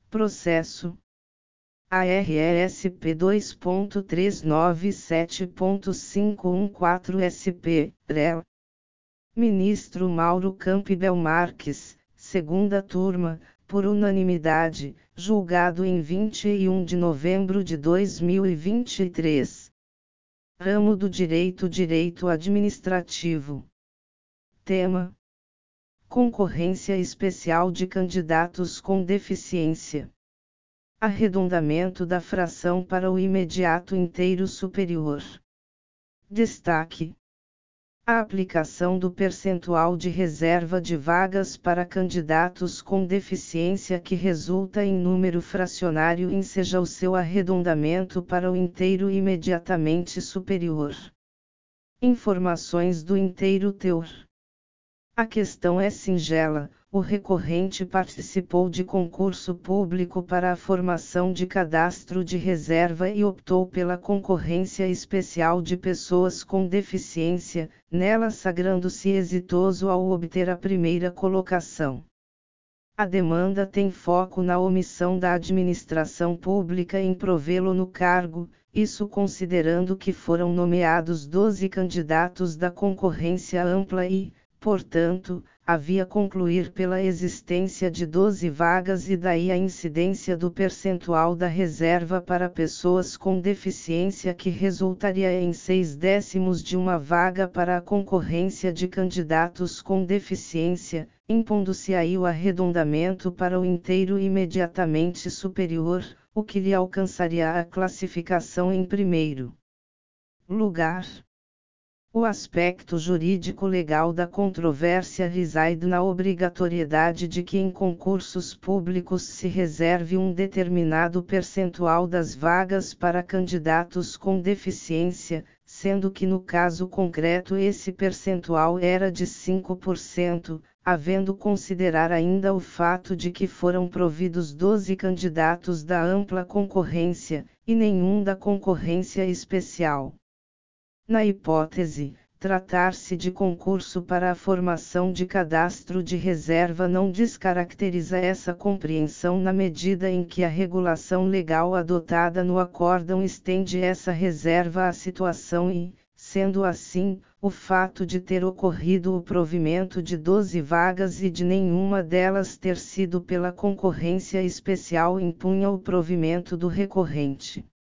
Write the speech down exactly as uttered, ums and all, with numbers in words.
Processo A R E S P dois ponto três nove sete ponto cinco um quatro S P, R E L. Ministro Mauro Campbell Marques, segunda turma, por unanimidade, julgado em vinte e um de novembro de dois mil e vinte e três. Ramo do Direito Direito Administrativo. Tema: Concorrência especial de candidatos com deficiência. Arredondamento da fração para o imediato inteiro superior. Destaque: a aplicação do percentual de reserva de vagas para candidatos com deficiência que resulta em número fracionário enseja o seu arredondamento para o inteiro imediatamente superior. Informações do inteiro teor. A questão é singela: o recorrente participou de concurso público para a formação de cadastro de reserva e optou pela concorrência especial de pessoas com deficiência, nela sagrando-se exitoso ao obter a primeira colocação. A demanda tem foco na omissão da administração pública em provê-lo no cargo, isso considerando que foram nomeados doze candidatos da concorrência ampla e, portanto, havia concluir pela existência de doze vagas e daí a incidência do percentual da reserva para pessoas com deficiência que resultaria em seis décimos de uma vaga para a concorrência de candidatos com deficiência, impondo-se aí o arredondamento para o inteiro imediatamente superior, o que lhe alcançaria a classificação em primeiro lugar. O aspecto jurídico-legal da controvérsia reside na obrigatoriedade de que em concursos públicos se reserve um determinado percentual das vagas para candidatos com deficiência, sendo que no caso concreto esse percentual era de cinco por cento, havendo considerar ainda o fato de que foram providos doze candidatos da ampla concorrência, e nenhum da concorrência especial. Na hipótese, tratar-se de concurso para a formação de cadastro de reserva não descaracteriza essa compreensão na medida em que a regulação legal adotada no acórdão estende essa reserva à situação e, sendo assim, o fato de ter ocorrido o provimento de doze vagas e de nenhuma delas ter sido pela concorrência especial impunha o provimento do recorrente.